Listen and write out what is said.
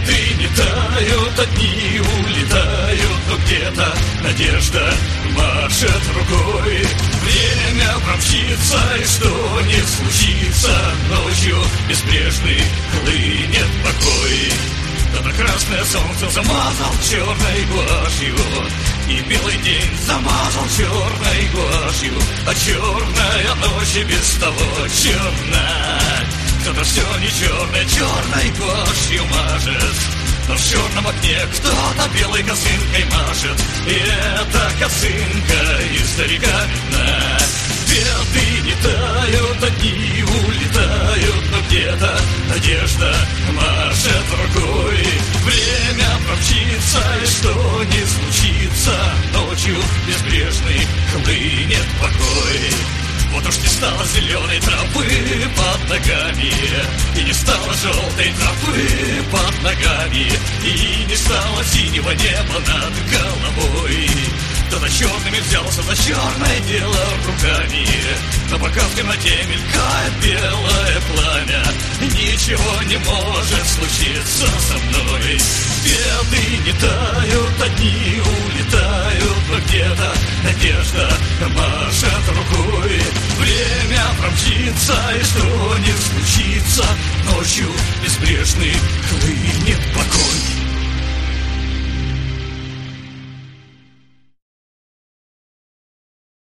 Беды не тают, одни улетают, но где-то надежда машет рукой. Время промчится, и что не случится, ночью безбрежный хлынет покой. Когда красное солнце замазал черной гуашью, и белый день замазал черной гуашью, а черная ночь и без того черна. Кто-то все не черное, черной гуашью мажет, но в черном окне кто-то белой косынкой машет, и эта косынка издалека видна. Беды не тают, одни улетают, но где-то надежда машет рукой. Время промчится, и что не случится, ночью безбрежный хлынет покой. Вот уж не стало зеленой травы под ногами, и не стало желтой травы под ногами, и не стало синего неба над головой. Кто-то черными взялся за черное дело руками, но пока в темноте мелькает белое пламя, ничего не может случиться со мной. Беды не тают, одни улетают, но где-то надежда машет рукой. Время промчится, и что не случится, ночью безбрежный хлынет покой.